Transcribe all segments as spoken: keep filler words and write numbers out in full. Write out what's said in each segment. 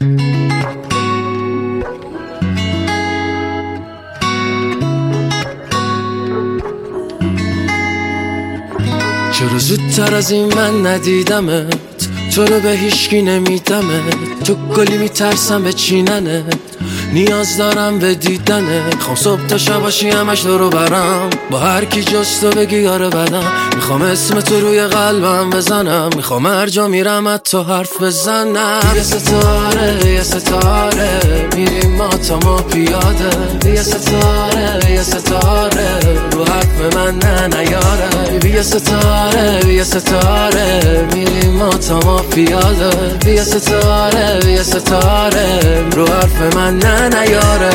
چرا زودتر از این من ندیدمت، تو رو به هیچکی نمیدمت، تو گلی میترسم به چیننت، نیاز دارم به دیدنت. خوام صبح تا شب باشی همش دورو برم، با هر کی جز تو بگی یاره بدم. میخوام اسم تو روی قلبم بزنم، میخوام هر جا میرم از تو حرف بزنم. یه ستاره یه ستاره میریم ما تا ما پیاده، یه ستاره یه ستاره رو حرف من نه نیاره. یه ستاره یه ستاره میریم ما تا ما پیاده، یه ستاره یه ستاره رو حرف من نه نیاره.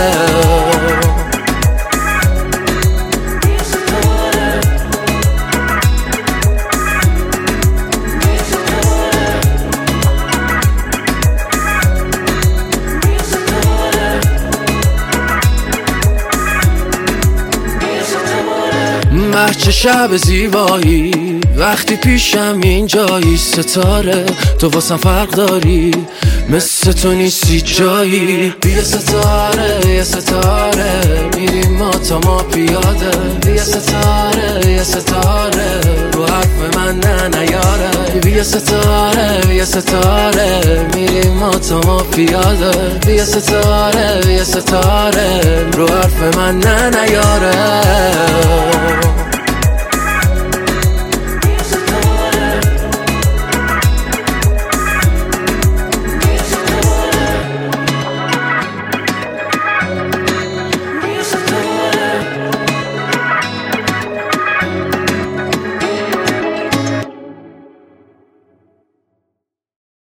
بچه شب زیبایی وقتی پیشم اینجایی، ستاره تو واسم فرق داری، مثل تو نیستی جایی. یه ستاره یه ستاره میریم ما تا ما پیاده، یه ستاره یه ستاره رو حرف من نه نیاره. یه ستاره یه ستاره میریم ما تا ما پیاده، یه ستاره یه ستاره رو حرف من نه نیاره.